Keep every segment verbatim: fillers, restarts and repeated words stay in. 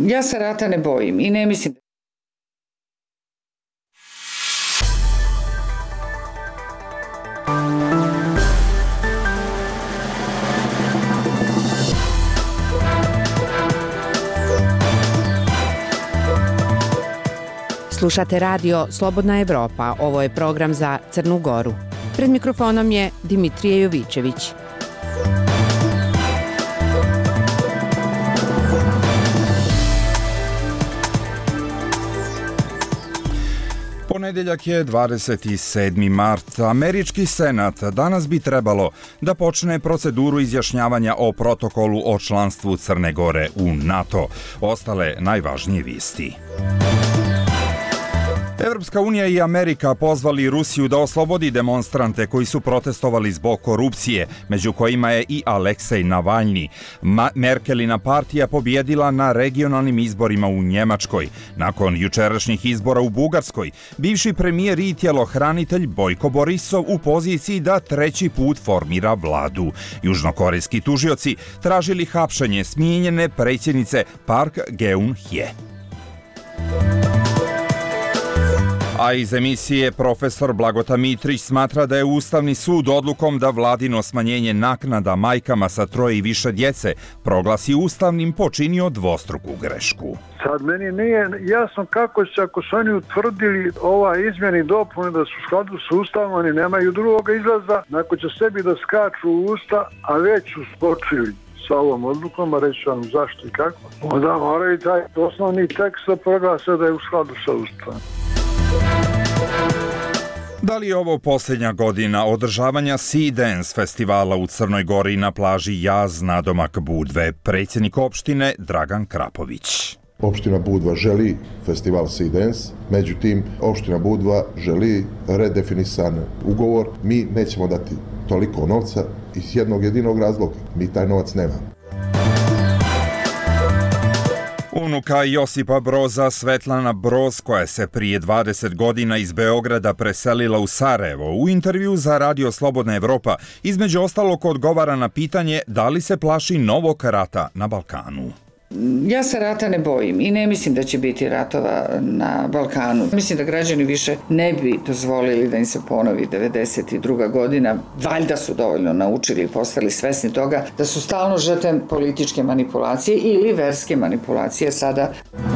Ja se rata ne bojim i ne mislim. Slušate radio Slobodna Evropa, ovo je program za Crnu Goru. Pred mikrofonom je Dimitrije Jovićević. Ponedeljak je dvadeset sedmi mart. Američki senat danas bi trebalo da počne proceduru izjašnjavanja o protokolu o članstvu Crne Gore u NATO. Ostale najvažnije vesti. Evropska unija i Amerika pozvali Rusiju da oslobodi demonstrante koji su protestovali zbog korupcije, među kojima je i Aleksej Navalni. Ma- Merkelina partija pobjedila na regionalnim izborima u Njemačkoj. Nakon jučerašnjih izbora u Bugarskoj, bivši premijer i tjelohranitelj Bojko Borisov u poziciji da treći put formira vladu. Južnokorejski tužioci tražili hapšenje smijenjene predsjednice Park Geun-hye. A iz emisije profesor Blagota Mitrić smatra da je Ustavni sud odlukom da vladino smanjenje naknada majkama sa troje i više djece proglasi ustavnim počinio dvostruku grešku. Sad meni nije jasno kako će, ako su oni utvrdili ova izmjene i dopune da su u skladu s Ustavom, oni nemaju drugoga izlaza, ako će sebi da skaču u usta, a već su skočili sa ovom odlukom, a reći vam zašto i kako, onda moraju taj osnovni tekst da proglase da je u skladu sa Ustavom. Da li je ovo posljednja godina održavanja Sea Dance festivala u Crnoj Gori na plaži Jaz nadomak Budve? Predsjednik opštine Dragan Krapović. Opština Budva želi festival Sea Dance, međutim opština Budva želi redefinisan ugovor. Mi nećemo dati toliko novca iz jednog jedinog razloga. Mi taj novac nemamo. Unuka Josipa Broza, Svetlana Broz, koja se prije dvadeset godina iz Beograda preselila u Sarajevo, u intervju za Radio Slobodna Evropa između ostalog odgovara na pitanje da li se plaši novog rata na Balkanu. Ja se rata ne bojim i ne mislim da će biti ratova na Balkanu. Mislim da građani više ne bi dozvolili da im se ponovi devedeset druga godina. Valjda su dovoljno naučili i postali svesni toga da su stalno žrtve političke manipulacije ili verske manipulacije sada.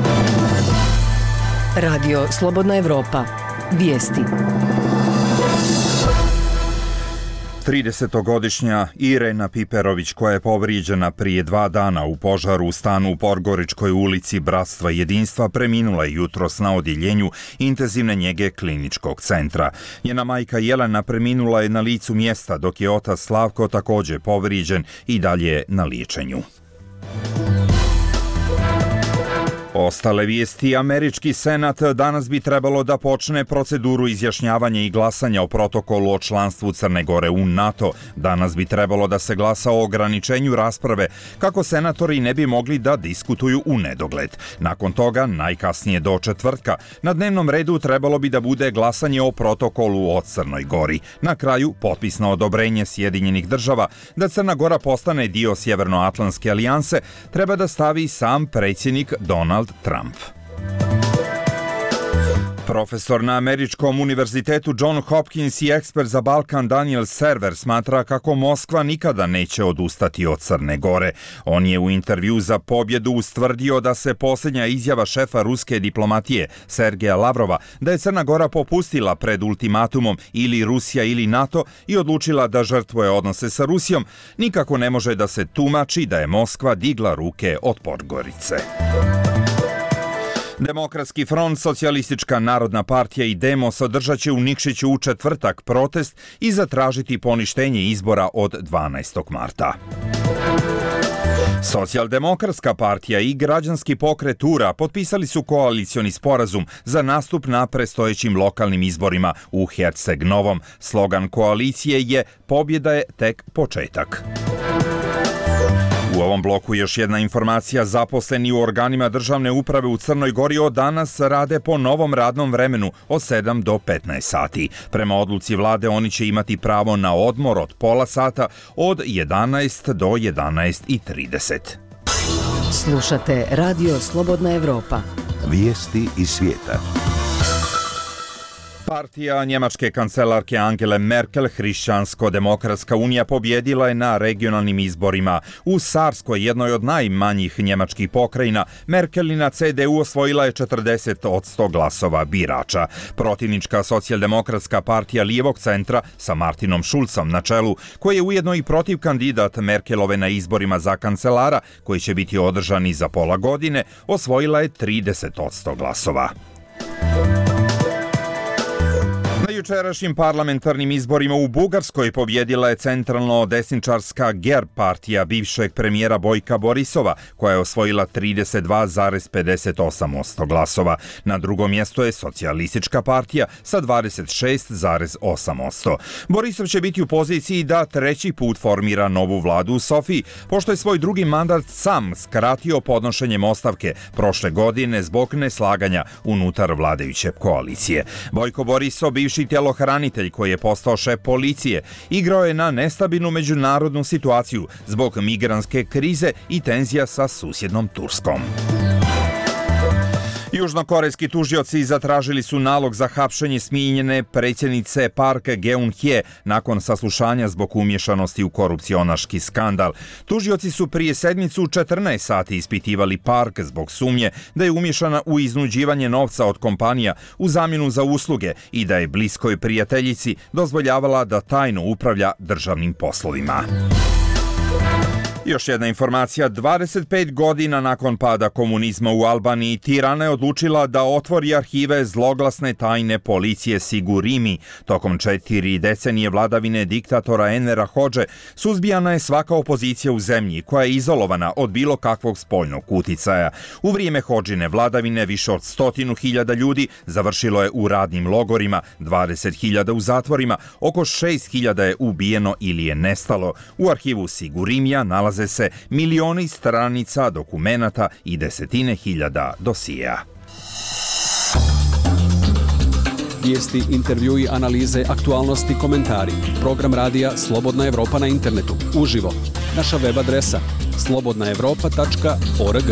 Radio Slobodna Evropa. Vijesti. tridesetogodišnja Irena Piperović, koja je povrijeđena prije dva dana u požaru u stanu u Podgoričkoj ulici Bratstva i jedinstva, preminula je jutros na odjeljenju intenzivne njege kliničkog centra. Njena majka Jelena preminula je na licu mjesta, dok je otac Slavko također povrijeđen i dalje na liječenju. Ostale vijesti. Američki senat danas bi trebalo da počne proceduru izjašnjavanja i glasanja o protokolu o članstvu Crne Gore u NATO. Danas bi trebalo da se glasa o ograničenju rasprave kako senatori ne bi mogli da diskutuju u nedogled. Nakon toga, najkasnije do četvrtka, na dnevnom redu trebalo bi da bude glasanje o protokolu o Crnoj Gori. Na kraju, potpisno odobrenje Sjedinjenih država da Crna Gora postane dio Sjevernoatlantske alijanse treba da stavi sam predsjednik Donald Trump. Profesor na Američkom univerzitetu John Hopkins i ekspert za Balkan Daniel Server smatra kako Moskva nikada neće odustati od Crne Gore. On je u intervju za Pobjedu ustvrdio da se posljednja izjava šefa ruske diplomatije Sergeja Lavrova da je Crna Gora popustila pred ultimatumom ili Rusija ili NATO i odlučila da žrtvuje odnose sa Rusijom nikako ne može da se tumači da je Moskva digla ruke od Podgorice. Demokratski front, Socijalistička narodna partija i Demos održat će u Nikšiću u četvrtak protest i zatražiti poništenje izbora od dvanaestog marta. Socijaldemokratska partija i građanski pokret U R A potpisali su koalicioni sporazum za nastup na predstojećim lokalnim izborima u Herceg Novom. Slogan koalicije je "Pobjeda je tek početak". U ovom bloku još jedna informacija. Zaposleni u organima državne uprave u Crnoj Gori od danas rade po novom radnom vremenu od sedam do petnaest sati. Prema odluci vlade oni će imati pravo na odmor od pola sata od jedanaest do jedanaest i trideset. Slušate Radio Slobodna Evropa. Vijesti iz svijeta. Partija njemačke kancelarke Angele Merkel, Hrišćansko-demokratska unija, pobjedila je na regionalnim izborima. U Sarskoj, jednoj od najmanjih njemačkih pokrajina, Merkelina C D U osvojila je četrdeset posto glasova birača. Protivnička socijaldemokratska partija lijevog centra sa Martinom Schulzom na čelu, koji je ujedno i protiv kandidat Merkelove na izborima za kancelara, koji će biti održani za pola godine, osvojila je trideset posto glasova. Na jučerašnjim parlamentarnim izborima u Bugarskoj pobjedila je centralno-desničarska G E R partija bivšeg premijera Bojka Borisova, koja je osvojila trideset dva zarez pedeset osam posto glasova. Na drugom mjestu je socijalistička partija sa dvadeset šest zarez osam posto. Borisov će biti u poziciji da treći put formira novu vladu u Sofiji, pošto je svoj drugi mandat sam skratio podnošenjem ostavke prošle godine zbog neslaganja unutar vladajuće koalicije. Bojko Borisov, bivši tjelohranitelj koji je postao šef policije, igrao je na nestabilnu međunarodnu situaciju zbog migrantske krize i tenzija sa susjednom Turskom. Južnokorejski tužioci zatražili su nalog za hapšenje smijenjene predsjednice Park Geun-hye nakon saslušanja zbog umješanosti u korupcionaški skandal. Tužioci su prije sedmicu četrnaest sati ispitivali Park zbog sumnje da je umješana u iznuđivanje novca od kompanija u zamjenu za usluge i da je bliskoj prijateljici dozvoljavala da tajno upravlja državnim poslovima. Još jedna informacija, dvadeset pet godina nakon pada komunizma u Albaniji, Tirana je odlučila da otvori arhive zloglasne tajne policije Sigurimi. Tokom četiri decenije vladavine diktatora Envera Hodže suzbijana je svaka opozicija u zemlji koja je izolovana od bilo kakvog spoljnog uticaja. U vrijeme Hodžine vladavine više od stotinu hiljada ljudi završilo je u radnim logorima, dvadeset hiljada u zatvorima, oko šest hiljada je ubijeno ili je nestalo. U arhivu Sigurimija nalaze se milioni stranica dokumenata i desetine hiljada dosija. Vijesti, intervjui, analize, aktualnosti, komentari. Program radija Slobodna Evropa na internetu. Uživo. Naša web adresa slobodna evropa tačka org.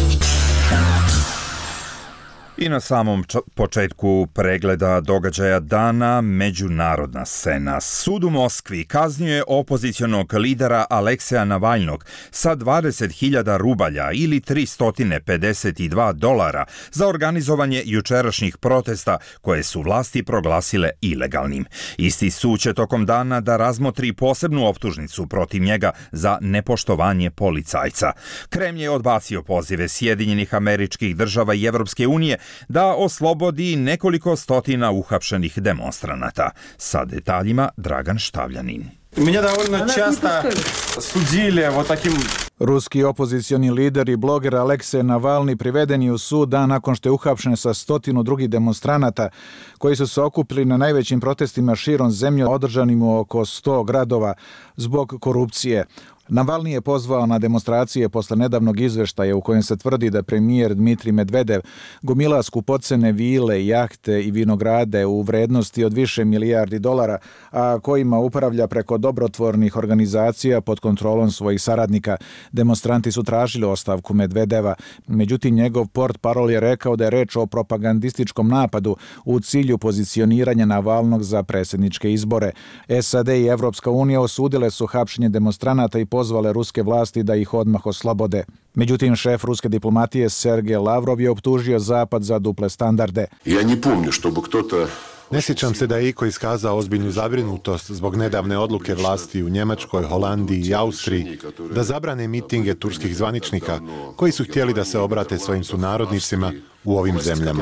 I na samom početku pregleda događaja dana međunarodna scena. Sud u Moskvi kaznio je opozicionog lidera Alekseja Navalnog sa dvadeset hiljada rubalja ili tristo pedeset dva dolara za organizovanje jučerašnjih protesta koje su vlasti proglasile ilegalnim. Isti sud će tokom dana da razmotri posebnu optužnicu protiv njega za nepoštovanje policajca. Kremlj je odbacio pozive Sjedinjenih Američkih Država i Evropske unije da oslobodi nekoliko stotina uhapšenih demonstranata. Sa detaljima Dragan Štavljanin. Меня довольно часто судили вот таким... Ruski opozicioni lider i bloger Aleksej Navalni priveden je u sud dan nakon što je uhapšen sa stotinu drugih demonstranata koji su se okupili na najvećim protestima širom zemlje održanim u oko sto gradova zbog korupcije. Navalni je pozvao na demonstracije posle nedavnog izveštaja u kojem se tvrdi da premijer Dmitrij Medvedev gomila skupocene vile, jahte i vinograde u vrednosti od više milijardi dolara, a kojima upravlja preko dobrotvornih organizacija pod kontrolom svojih saradnika. Demonstranti su tražili ostavku Medvedeva, međutim njegov portparol je rekao da je reč o propagandističkom napadu u cilju pozicioniranja Navalnog za predsjedničke izbore. S A D i Evropska unija osudile su hapšenje demonstranata i pozvale ruske vlasti da ih odmah oslobode. Međutim, šef ruske diplomatije Sergej Lavrov je optužio Zapad za duple standarde. Ja ne pomnju чтобы кто-то... Ne sjećam se da je iko iskazao ozbiljnu zabrinutost zbog nedavne odluke vlasti u Njemačkoj, Holandiji i Austriji da zabrane mitinge turskih zvaničnika koji su htjeli da se obrate svojim sunarodnicima u ovim zemljama.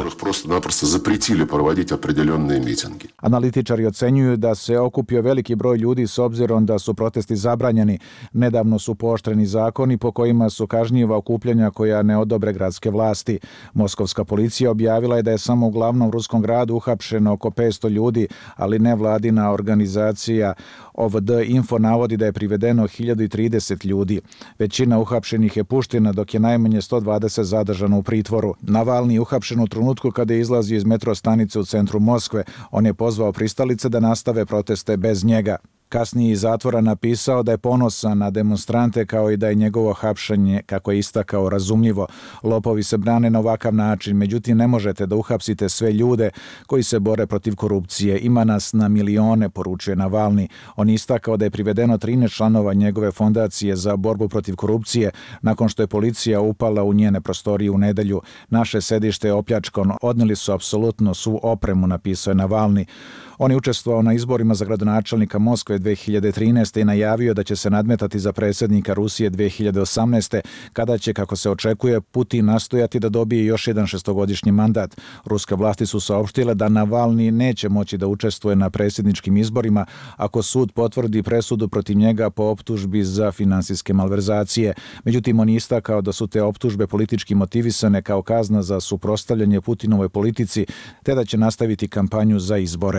Analitičari ocenjuju da se okupio veliki broj ljudi s obzirom da su protesti zabranjeni. Nedavno su pooštreni zakoni po kojima su kažnjiva okupljanja koja ne odobre gradske vlasti. Moskovska policija objavila je da je samo u glavnom ruskom gradu uhapšeno oko petsto ljudi, ali nevladina organizacija O V D Info navodi da je privedeno hiljadu trideset ljudi. Većina uhapšenih je puštena, dok je najmanje sto dvadeset zadržano u pritvoru. Navalni je uhapšen u trenutku kada je izlazio iz metro stanice u centru Moskve. On je pozvao pristalice da nastave proteste bez njega. kasnije iz zatvora napisao da je ponosan na demonstrante kao i da je njegovo hapšenje, kako je istakao, razumljivo. Lopovi se brane na ovakav način, međutim ne možete da uhapsite sve ljude koji se bore protiv korupcije. Ima nas na milione, poručuje Navalni. On istakao da je privedeno trinaest članova njegove fondacije za borbu protiv korupcije nakon što je policija upala u njene prostorije u nedelju. Naše sedište je opljačkano, odneli su apsolutno svu opremu, napisao je Navalni. On je učestvovao na izborima za gradonačelnika Moskve dve hiljade trinaeste. i najavio da će se nadmetati za predsjednika Rusije dve hiljade osamnaeste. kada će, kako se očekuje, Putin nastojati da dobije još jedan šestogodišnji mandat. Ruske vlasti su saopštile da Navalni neće moći da učestvuje na predsjedničkim izborima ako sud potvrdi presudu protiv njega po optužbi za finansijske malverzacije. Međutim, on je istakao da su te optužbe politički motivisane kao kazna za suprotstavljanje Putinovoj politici, te da će nastaviti kampanju za izbore.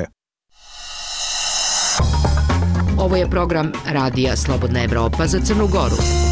Ovo je program Radija Slobodna Evropa za Crnu Goru.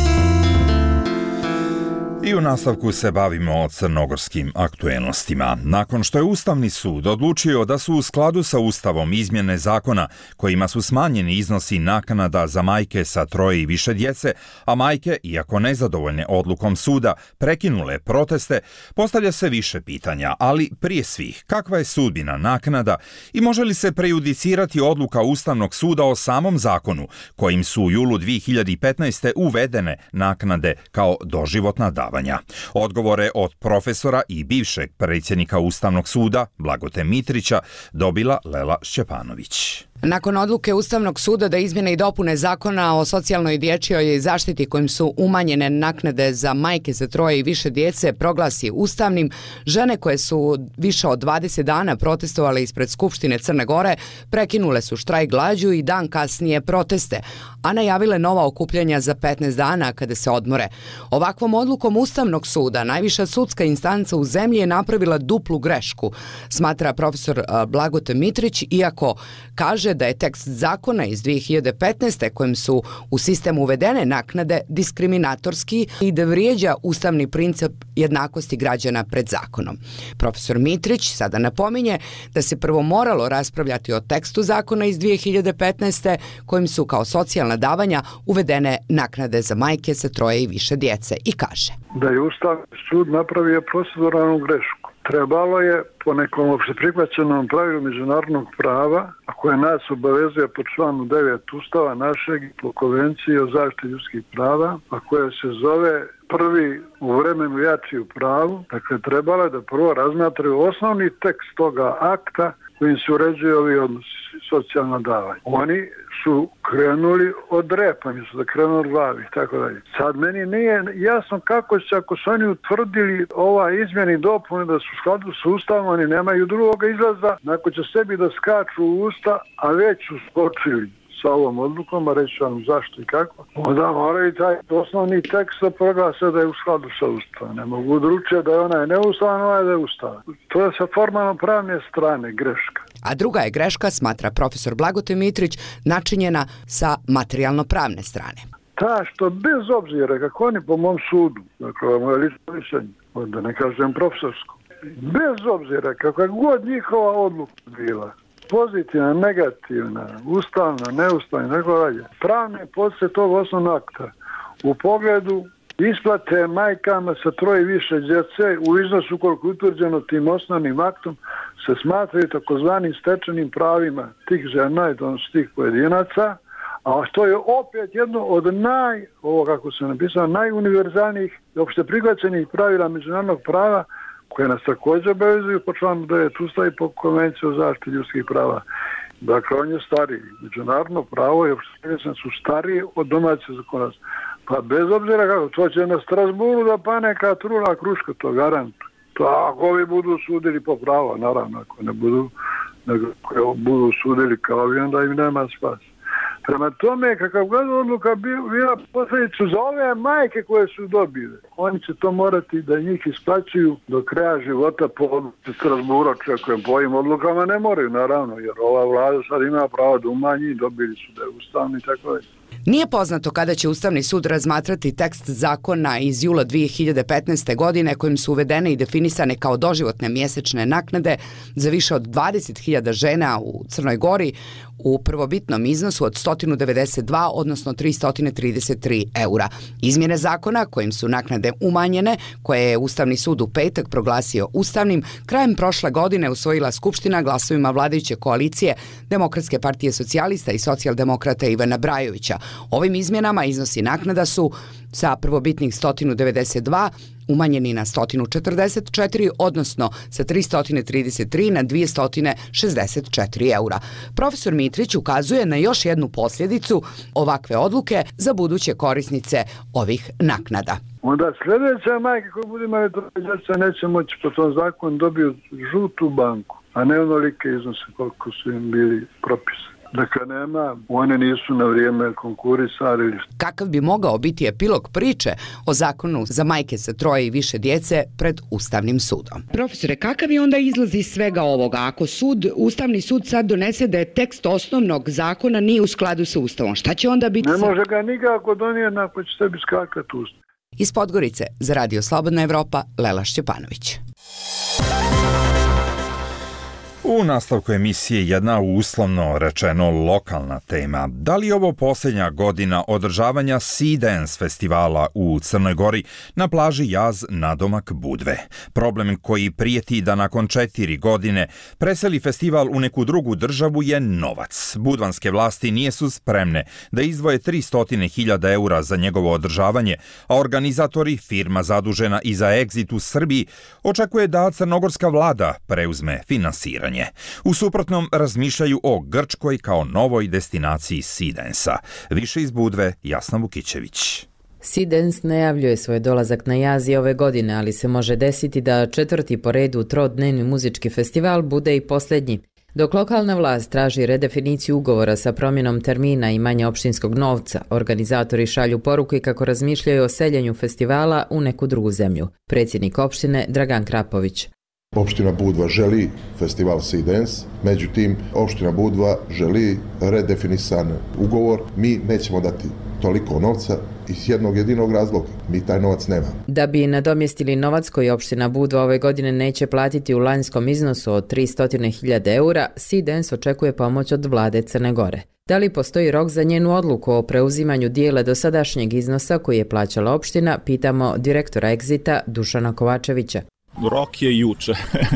I u nastavku se bavimo crnogorskim aktuelnostima. Nakon što je Ustavni sud odlučio da su u skladu sa Ustavom izmjene zakona kojima su smanjeni iznosi naknada za majke sa troje i više djece, a majke, iako nezadovoljne odlukom suda, prekinule proteste, postavlja se više pitanja, ali prije svih, kakva je sudbina naknada i može li se prejudicirati odluka Ustavnog suda o samom zakonu kojim su u julu dve hiljade petnaeste. uvedene naknade kao doživotna davanja? Odgovore od profesora i bivšeg predsjednika Ustavnog suda Blagote Mitrića dobila Lela Šćepanović. Nakon odluke Ustavnog suda da izmjene i dopune zakona o socijalnoj i dječjoj zaštiti kojim su umanjene naknade za majke za troje i više djece proglasi ustavnim, žene koje su više od dvadeset dana protestovale ispred Skupštine Crne Gore prekinule su štrajk glađu i dan kasnije proteste, a najavile nova okupljanja za petnaest dana kada se odmore. Ovakvom odlukom Ustavnog suda najviša sudska instanca u zemlji je napravila duplu grešku, smatra profesor Blagote Mitrić, iako kaže da je tekst zakona iz dve hiljade petnaeste. kojim su u sistem uvedene naknade diskriminatorski i da vrijeđa ustavni princip jednakosti građana pred zakonom. Profesor Mitrić sada napominje da se prvo moralo raspravljati o tekstu zakona iz dve hiljade petnaeste. kojim su kao socijalna davanja uvedene naknade za majke sa troje i više djece i kaže da je Ustavni sud napravio proceduralnu grešku. Trebalo je po nekom opšte prihvaćenom pravilu međunarodnog prava, a koje nas obavezuje po članu devet Ustava našeg po Konvenciji o zaštiti ljudskih prava, a koje se zove prvi u vremenu jači u pravu. Dakle, trebalo je da prvo razmatraju osnovni tekst toga akta kojim se uređuju ovi odnosi, socijalna davanja. Oni su krenuli od repa, mi su da krenu od glavi i tako dalje. Sad meni nije jasno kako će, ako su oni utvrdili ova izmjena i dopune da su u skladu sa Ustavom, oni nemaju drugoga izlaza, nakon će sebi da skaču u usta, a već su skočili sa ovom odlukom, a reći vam zašto i kako, onda moraju taj osnovni tekst da proglase da je u skladu sa Ustavom. Ne mogu dručiti da je onaj neustavan, onaj da je ustavan. To je sa formalno pravne strane greška. A druga je greška, smatra profesor Blagote Mitrić, načinjena sa materijalno-pravne strane. Ta što bez obzira, kako oni po mom sudu, dakle ovo je moje lično mišljenje, da ne kažem profesorsko, bez obzira kakva god njihova odluka bila, pozitivna, negativna, ustavna, neustavna, tako dalje, pravne posle tog osnovnog akta u pogledu isplate majkama sa troje i više djece u iznosu koliko je utvrđeno tim osnovnim aktom se smatraju takozvanim stečenim pravima tih žena i tih pojedinaca, a što je opet jedno od naj, ovo kako se napisano, najuniverzalnijih i opšte prihvaćenih pravila međunarodnog prava koje nas također obavezuju po članu devet Ustava i po Konvenciju o zaštiti ljudskih prava. Dakle, on je stariji. Međunarodno pravo i opšte su stariji od domaće zakonodavstva. Pa bez obzira kako, to će na Strasburu da pa neka trula kruška, to garantuje. To ako ovi budu sudili po pravo, naravno, ako ne budu, nego budu sudili kao ovi, onda im nema spas. Prema tome, kakav god odluka bila posljedicu za ove majke koje su dobile, oni će to morati da njih isplaćuju do kraja života po odluci Strasbura, koje po ovim odlukama ne moraju, naravno, jer ova vlada sad ima pravo da umanji i dobili su da je ustavni i tako dalje. Nije poznato kada će Ustavni sud razmatrati tekst zakona iz jula dve hiljade petnaeste. godine kojim su uvedene i definisane kao doživotne mjesečne naknade za više od dvadeset hiljada žena u Crnoj Gori u prvobitnom iznosu od sto devedeset dva, odnosno tristo trideset tri eura. Izmjene zakona kojim su naknade umanjene, koje je Ustavni sud u petak proglasio ustavnim, krajem prošle godine usvojila Skupština glasovima vladajuće koalicije Demokratske partije socijalista i socijaldemokrata Ivana Brajovića. Ovim izmjenama iznosi naknada su sa prvobitnih sto devedeset dva umanjeni na sto četrdeset četiri, odnosno sa tristo trideset tri na dvjesto šezdeset četiri eura. Profesor Mitrić ukazuje na još jednu posljedicu ovakve odluke za buduće korisnice ovih naknada. Onda sljedeća majka koja bude imala djeca neće moći po tom zakonu dobiju žutu banku, a ne onolike iznose koliko su im bili propisani. Dakle, nema, one nisu na vrijeme konkurisali. Kakav bi mogao biti epilog priče o zakonu za majke sa troje i više djece pred Ustavnim sudom? Profesore, kakav je onda izlaz iz svega ovoga? Ako sud, Ustavni sud sad donese da je tekst osnovnog zakona nije u skladu sa Ustavom, šta će onda biti? Ne sa... može ga nikako donijeti ako će sebi skakati Ustav. Iz Podgorice za Radio Slobodna Evropa, Lela Šćepanović. U nastavku emisije jedna uslovno rečeno lokalna tema. Da li je ovo posljednja godina održavanja Sea Dance festivala u Crnoj Gori na plaži Jaz nadomak Budve? Problem koji prijeti da nakon četiri godine preseli festival u neku drugu državu je novac. Budvanske vlasti nisu spremne da izdvoje tristo hiljada eura za njegovo održavanje, a organizatori, firma zadužena i za Exit u Srbiji, očekuje da crnogorska vlada preuzme finansiranje. U suprotnom razmišljaju o Grčkoj kao novoj destinaciji Sea Dance-a. Više iz Budve, Jasna Vukićević. Sea Dance najavljuje svoj dolazak na Jazi ove godine, ali se može desiti da četvrti po redu trodnevni muzički festival bude i posljednji. Dok lokalna vlast traži redefiniciju ugovora sa promjenom termina i manje opštinskog novca, organizatori šalju poruke kako razmišljaju o seljenju festivala u neku drugu zemlju. Predsjednik opštine Dragan Krapović. Opština Budva želi festival Sea Dance, međutim, opština Budva želi redefinisan ugovor. Mi nećemo dati toliko novca iz jednog jedinog razloga. Mi taj novac nema. Da bi nadomjestili novac koji opština Budva ove godine neće platiti u lanjskom iznosu od tristo hiljada eura, Sea Dance očekuje pomoć od vlade Crne Gore. Da li postoji rok za njenu odluku o preuzimanju dijela dosadašnjeg iznosa koji je plaćala opština, pitamo direktora Exita Dušana Kovačevića. Rok je juče.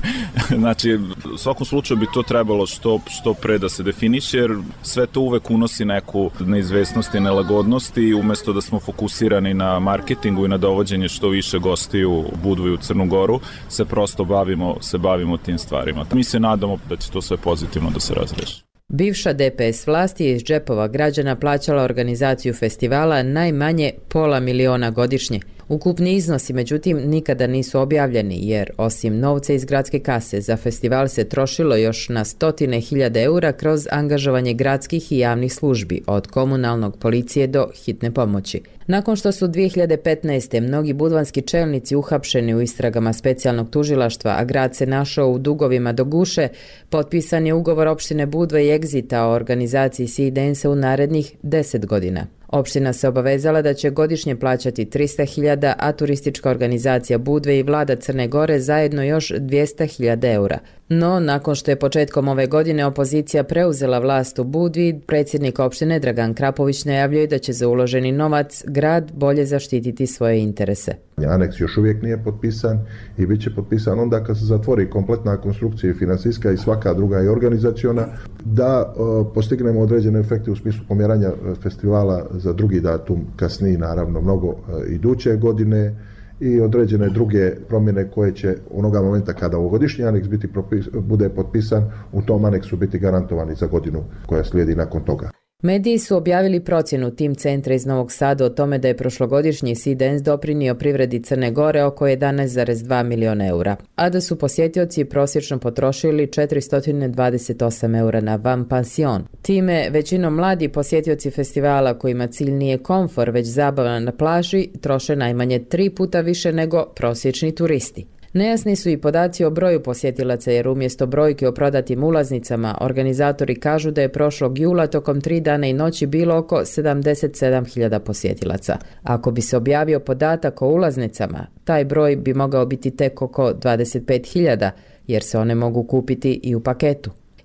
Znači, u svakom slučaju bi to trebalo što, što pre da se definiše, jer sve to uvek unosi neku neizvesnost i nelagodnost i umjesto da smo fokusirani na marketingu i na dovođenje što više gostiju u Budvu i u Crnu Goru, se prosto bavimo, se bavimo tim stvarima. Mi se nadamo da će to sve pozitivno da se razreši. Bivša D P S vlast je iz džepova građana plaćala organizaciju festivala najmanje pola miliona godišnje. Ukupni iznosi, međutim, nikada nisu objavljeni, jer osim novca iz gradske kase za festival se trošilo još na stotine hiljada eura kroz angažovanje gradskih i javnih službi, od komunalnog, policije do hitne pomoći. Nakon što su dvije hiljade petnaeste. mnogi budvanski čelnici uhapšeni u istragama specijalnog tužilaštva, a grad se našao u dugovima do guše, potpisan je ugovor opštine Budve i Exita o organizaciji Sea Dance u narednih deset godina. Opština se obavezala da će godišnje plaćati tristo hiljada, a turistička organizacija Budve i vlada Crne Gore zajedno još dvjesto hiljada eura. No, nakon što je početkom ove godine opozicija preuzela vlast u Budvi, predsjednik opštine Dragan Krapović najavljuje da će za uloženi novac grad bolje zaštititi svoje interese. Aneks još uvijek nije potpisan i bit će potpisan onda kad se zatvori kompletna konstrukcija i finansijska i svaka druga i organizaciona, da uh, postignemo određene efekte u smislu pomjeranja festivala za drugi datum, kasnije naravno mnogo uh, iduće godine, i određene druge promjene koje će onoga momenta kada ovogodišnji aneks biti propis, bude potpisan, u tom aneksu biti garantovani za godinu koja slijedi nakon toga. Mediji su objavili procjenu Tim centra iz Novog Sada o tome da je prošlogodišnji Sea Dance doprinio privredi Crne Gore oko jedanaest zarez dva miliona eura, a da su posjetioci prosječno potrošili četiristo dvadeset osam eura na van pansion. Time većinom mladi posjetioci festivala kojima cilj nije komfor već zabava na plaži troše najmanje tri puta više nego prosječni turisti. Nejasni su i podaci o broju posjetilaca jer umjesto brojke o prodatim ulaznicama, organizatori kažu da je prošlog jula tokom tri dana i noći bilo oko sedamdeset sedam hiljada posjetilaca. Ako bi se objavio podatak o ulaznicama, taj broj bi mogao biti tek oko dvadeset pet hiljada jer se one mogu kupiti i u paketu.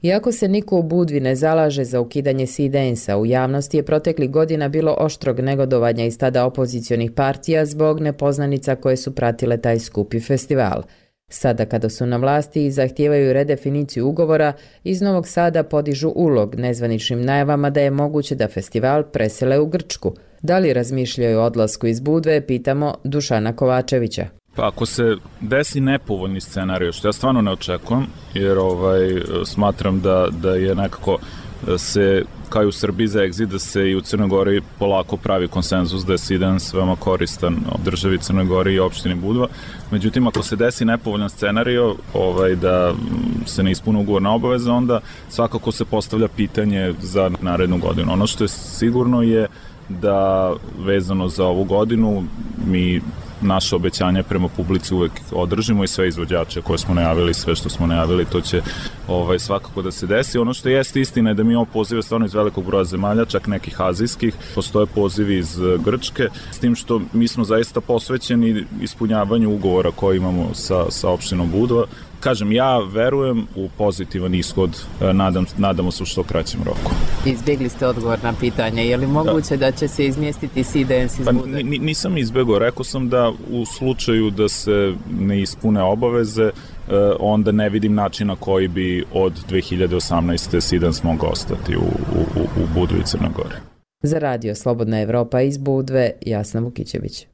Iako se niko u Budvi ne zalaže za ukidanje S I D E N S-a, u javnosti je protekli godina bilo oštrog negodovanja iz tada opozicionih partija zbog nepoznanica koje su pratile taj skupi festival. Sada kada su na vlasti i zahtijevaju redefiniciju ugovora, iz Novog Sada podižu ulog nezvaničnim najavama da je moguće da festival presele u Grčku. Da li razmišljaju o odlasku iz Budve, pitamo Dušana Kovačevića. Pa ako se desi nepovoljni scenarij, što ja stvarno ne očekujem, jer ovaj, smatram da, da je nekako se, kao i u Srbiji za egzit, da se i u Crnoj Gori polako pravi konsenzus da je S I D E N S veoma koristan državi Crnoj Gori i opštini Budva. Međutim, ako se desi nepovoljan scenarij, ovaj, da se ne ispune ugovorna obaveza, onda svakako se postavlja pitanje za narednu godinu. Ono što je sigurno je da vezano za ovu godinu mi naše obećanje prema publici uvek održimo i sve izvođače koje smo najavili, sve što smo najavili, to će ovaj, svakako da se desi. Ono što jeste istina je da mi imamo pozive stvarno iz velikog broja zemalja, čak nekih azijskih, postoje pozivi iz Grčke, s tim što mi smo zaista posvećeni ispunjavanju ugovora koje imamo sa, sa opštinom Budva. Kažem, ja verujem u pozitivan ishod, nadam, nadamo se u što kraćem roku. Izbjegli ste odgovor na pitanje, je li moguće da, da će se izmjestiti S I D E N S iz Budve? Pa, nisam izbjegao, rekao sam da u slučaju da se ne ispune obaveze, onda ne vidim načina koji bi od dve hiljade osamnaeste. S I D E N S mogao ostati u, u, u Budvi i Crnoj Gori. Za radio Slobodna Evropa iz Budve, Jasna Vukićević.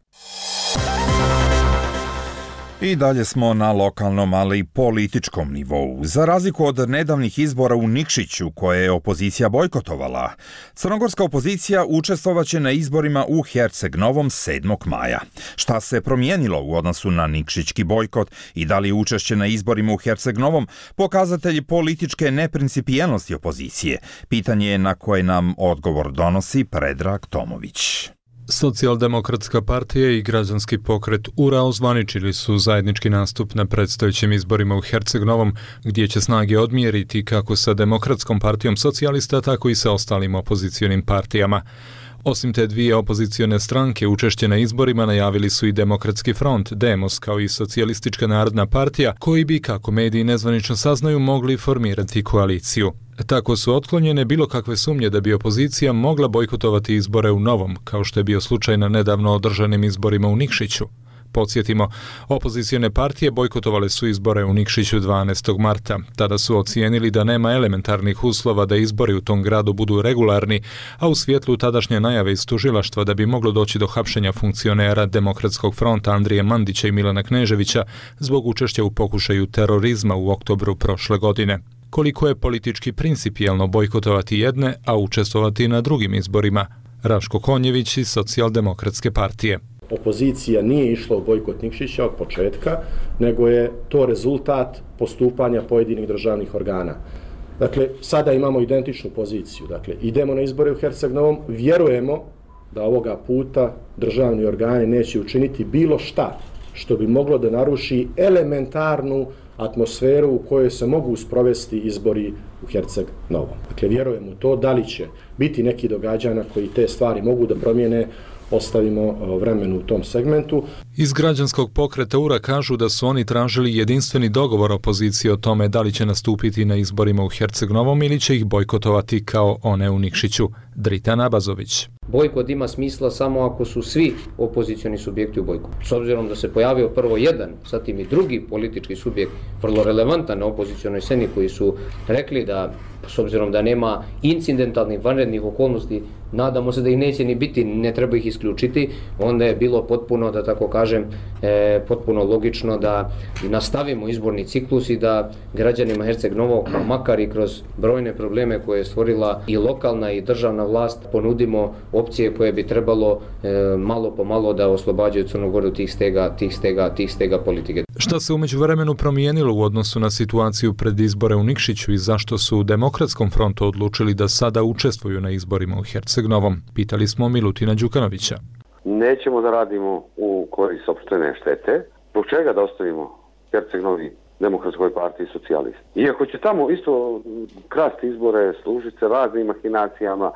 I dalje smo na lokalnom, ali i političkom nivou. Za razliku od nedavnih izbora u Nikšiću, koje je opozicija bojkotovala, crnogorska opozicija učestvovaće na izborima u Herceg Novom sedmog maja. Šta se promijenilo u odnosu na nikšićki bojkot i da li je učešće na izborima u Herceg Novom pokazatelj političke neprincipijelnosti opozicije? Pitanje je na koje nam odgovor donosi Predrag Tomović. Socijaldemokratska partija i građanski pokret U R A ozvaničili su zajednički nastup na predstojećim izborima u Herceg Novom, gdje će snage odmjeriti kako sa Demokratskom partijom socijalista, tako i sa ostalim opozicionim partijama. Osim te dvije opozicione stranke, učešće na izborima najavili su i Demokratski front, Demos, kao i Socijalistička narodna partija, koji bi, kako mediji nezvanično saznaju, mogli formirati koaliciju. Tako su otklonjene bilo kakve sumnje da bi opozicija mogla bojkotovati izbore u Novom, kao što je bio slučaj na nedavno održanim izborima u Nikšiću. Podsjetimo, opozicione partije bojkotovale su izbore u Nikšiću dvanaestog marta. Tada su ocijenili da nema elementarnih uslova da izbori u tom gradu budu regularni, a u svjetlu tadašnje najave iz tužilaštva da bi moglo doći do hapšenja funkcionera Demokratskog fronta Andrije Mandića i Milana Kneževića zbog učešća u pokušaju terorizma u oktobru prošle godine. Koliko je politički principijelno bojkotovati jedne, a učestvovati na drugim izborima? Raško Konjević iz Socijaldemokratske partije. Opozicija nije išla u bojkot Nikšića od početka, nego je to rezultat postupanja pojedinih državnih organa. Dakle, sada imamo identičnu poziciju. Dakle, idemo na izbore u Herceg Novom, vjerujemo da ovoga puta državni organi neće učiniti bilo šta što bi moglo da naruši elementarnu atmosferu u kojoj se mogu sprovesti izbori u Herceg Novom. Dakle, vjerujem u to, da li će biti neki događanja koji te stvari mogu da promijene, ostavimo vremenu u tom segmentu. Iz građanskog pokreta U R A kažu da su oni tražili jedinstveni dogovor opozicije o tome da li će nastupiti na izborima u Herceg Novom ili će ih bojkotovati kao one u Nikšiću. Drita Nabazović. Bojkot ima smisla samo ako su svi opozicioni subjekti u bojkotu. S obzirom da se pojavio prvo jedan, zatim i drugi politički subjekt, vrlo relevantan na opozicionoj sceni, koji su rekli da, s obzirom da nema incidentalnih vanrednih okolnosti, nadamo se da ih neće ni biti, ne treba ih isključiti, onda je bilo potpuno, da tako kažem, e, potpuno logično da nastavimo izborni ciklus i da građanima Herceg Novog, pa makar i kroz brojne probleme koje je stvorila i lokalna i državna vlast, ponudimo opcije koje bi trebalo e, malo po malo da oslobađaju Crnu Goru tih stega, tih stega, tih stega politike. Šta se umeđu vremenu promijenilo u odnosu na situaciju pred izbore u Nikšiću i zašto su u Demokratskom frontu odlučili da sada učestvuju na izborima u Herceg Novom? Pitali smo Milutina Đukanovića. Nećemo da radimo u korist sopstvene štete. Zbog čega da ostavimo Herceg Novi Demokratskoj partiji socijalista? Iako će tamo isto krasti izbore, služiti se raznim mahinacijama,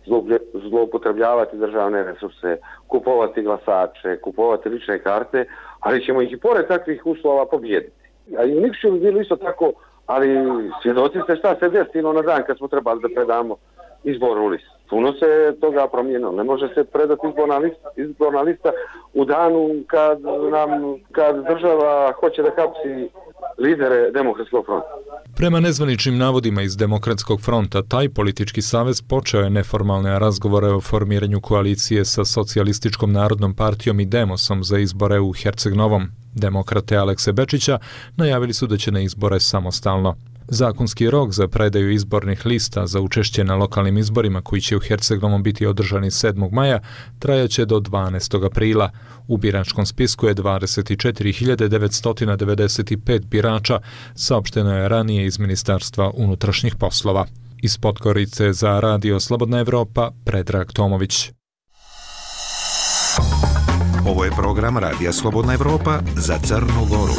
zloupotrebljavati državne resurse, kupovati glasače, kupovati lične karte, ali ćemo ih i pored takvih uslova pobijediti. A i u Nikšiću bi bilo isto tako Ali svjedoci ste šta se desilo na dan kad smo trebali da predamo izbornu listu. Puno se toga promijenilo. Ne može se predati izborna lista, izborna lista u danu kad nam, kad država hoće da hapsi lidere Demokratskog fronta. Prema nezvaničnim navodima iz Demokratskog fronta, taj politički savez počeo je neformalne razgovore o formiranju koalicije sa Socijalističkom narodnom partijom i Demosom za izbore u Herceg Novom. Demokrate Alekse Bečića najavili su da će na izbore samostalno. Zakonski rok za predaju izbornih lista za učešće na lokalnim izborima koji će u Herceg Novom biti održani sedmog maja trajaće do dvanaestog aprila. U biračkom spisku je dvadeset četiri hiljade devetsto devedeset pet birača, saopšteno je ranije iz Ministarstva unutrašnjih poslova. Iz Podgorice za Radio Slobodna Evropa, Predrag Tomović. Ovo je program Radija Slobodna Evropa za Crnu Goru.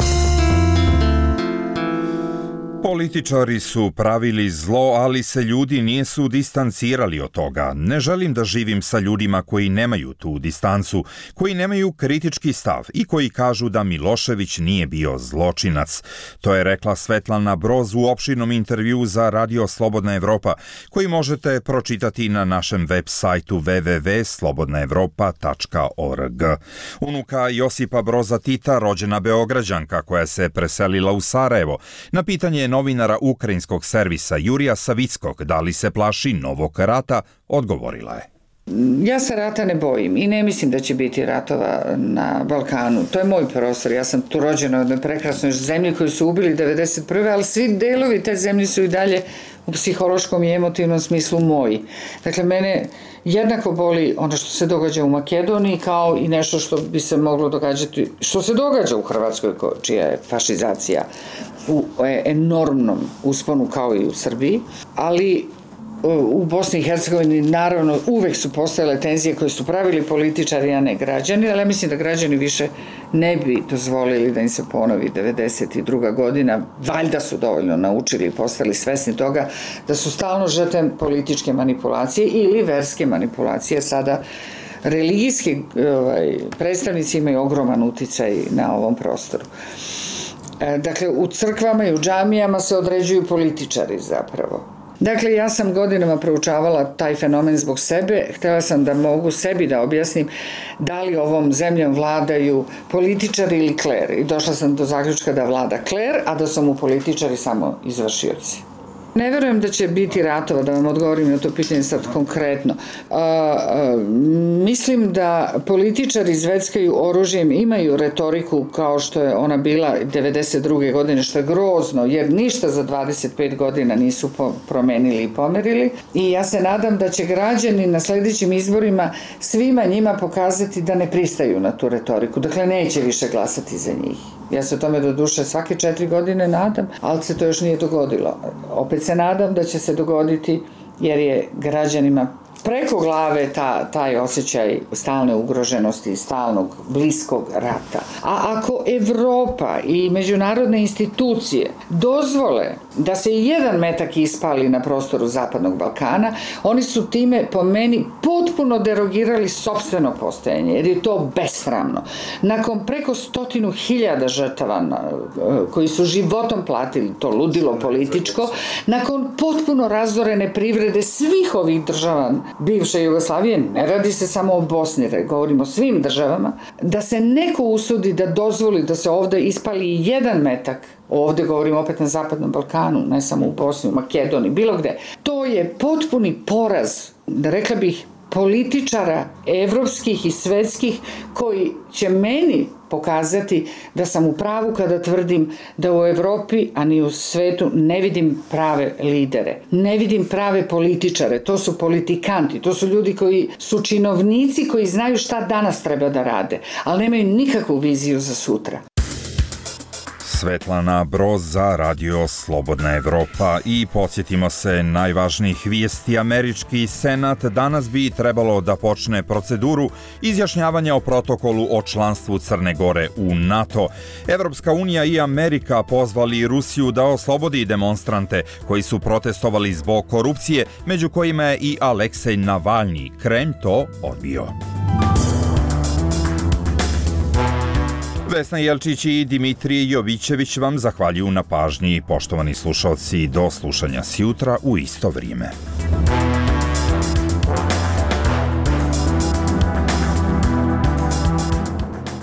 Političari su pravili zlo, ali se ljudi nisu distancirali od toga. Ne želim da živim sa ljudima koji nemaju tu distancu, koji nemaju kritički stav i koji kažu da Milošević nije bio zločinac. To je rekla Svetlana Broz u opširnom intervjuu za Radio Slobodna Evropa, koji možete pročitati na našem web sajtu w w w tačka slobodna evropa tačka org. Unuka Josipa Broza Tita, rođena Beograđanka koja se preselila u Sarajevo, na pitanje novinara ukrajinskog servisa Jurija Savickog da li se plaši novog rata, odgovorila je. Ja se rata ne bojim i ne mislim da će biti ratova na Balkanu. To je moj prostor. Ja sam tu rođena u jednoj prekrasnoj zemlji koju su ubili devedeset prve ali svi delovi te zemlje su i dalje u psihološkom i emotivnom smislu moji. Dakle, mene jednako boli ono što se događa u Makedoniji kao i nešto što bi se moglo događati, što se događa u Hrvatskoj, čija je fašizacija u enormnom usponu kao i u Srbiji, ali u Bosni i Hercegovini naravno uvek su postojale tenzije koje su pravili političari, a ne građani, ali ja mislim da građani više ne bi dozvolili da im se ponovi devedeset druga godina. Valjda su dovoljno naučili i postali svesni toga da su stalno žrtve političke manipulacije ili verske manipulacije. Sada religijski ovaj, predstavnici imaju ogroman uticaj na ovom prostoru. Dakle, u crkvama i u džamijama se određuju političari zapravo. Dakle, ja sam godinama proučavala taj fenomen zbog sebe. Htjela sam da mogu sebi da objasnim da li ovom zemljom vladaju političari ili kler. I došla sam do zaključka da vlada kler, a da su mu političari samo izvršioci. Ne verujem da će biti ratova, da vam odgovorim na to pitanje sad konkretno. A, a, mislim da političari zveckaju oružjem, imaju retoriku kao što je ona bila devedeset druge godine, što je grozno, jer ništa za dvadeset pet godina nisu promenili i pomerili. I ja se nadam da će građani na sljedećim izborima svima njima pokazati da ne pristaju na tu retoriku. Dakle, neće više glasati za njih. Ja se o tome do duše svake četiri godine nadam, ali se to još nije dogodilo. Opet se nadam da će se dogoditi jer je građanima preko glave ta, taj osjećaj stalne ugroženosti i stalnog bliskog rata. A ako Evropa i međunarodne institucije dozvole da se i jedan metak ispali na prostoru Zapadnog Balkana, oni su time po meni potpuno derogirali sopstveno postojanje, jer je to besramno. Nakon preko stotinu hiljada žrtava koji su životom platili to ludilo političko, nakon potpuno razorene privrede svih ovih država bivše Jugoslavije, ne radi se samo o Bosni, govorimo o svim državama, da se neko usudi da dozvoli da se ovde ispali jedan metak, ovde govorimo opet na Zapadnom Balkanu, ne samo u Bosni, u Makedoniji, bilo gde, to je potpuni poraz, da rekla bih, političara evropskih i svetskih koji će meni pokazati da sam u pravu kada tvrdim da u Evropi, a ni u svetu ne vidim prave lidere, ne vidim prave političare, to su politikanti, to su ljudi koji su činovnici koji znaju šta danas treba da rade, ali nemaju nikakvu viziju za sutra. Svetlana Broz za Radio Slobodna Evropa i podsjetimo se najvažnijih vijesti. Američki senat danas bi trebalo da počne proceduru izjašnjavanja o protokolu o članstvu Crne Gore u NATO. Evropska unija i Amerika pozvali Rusiju da oslobodi demonstrante koji su protestovali zbog korupcije, među kojima je i Aleksej Navalni. Kreml to odbio. Vesna Jelčić i Dimitrije Jovićević vam zahvaljuju na pažnji. Poštovani slušalci, do slušanja sjutra u isto vrijeme.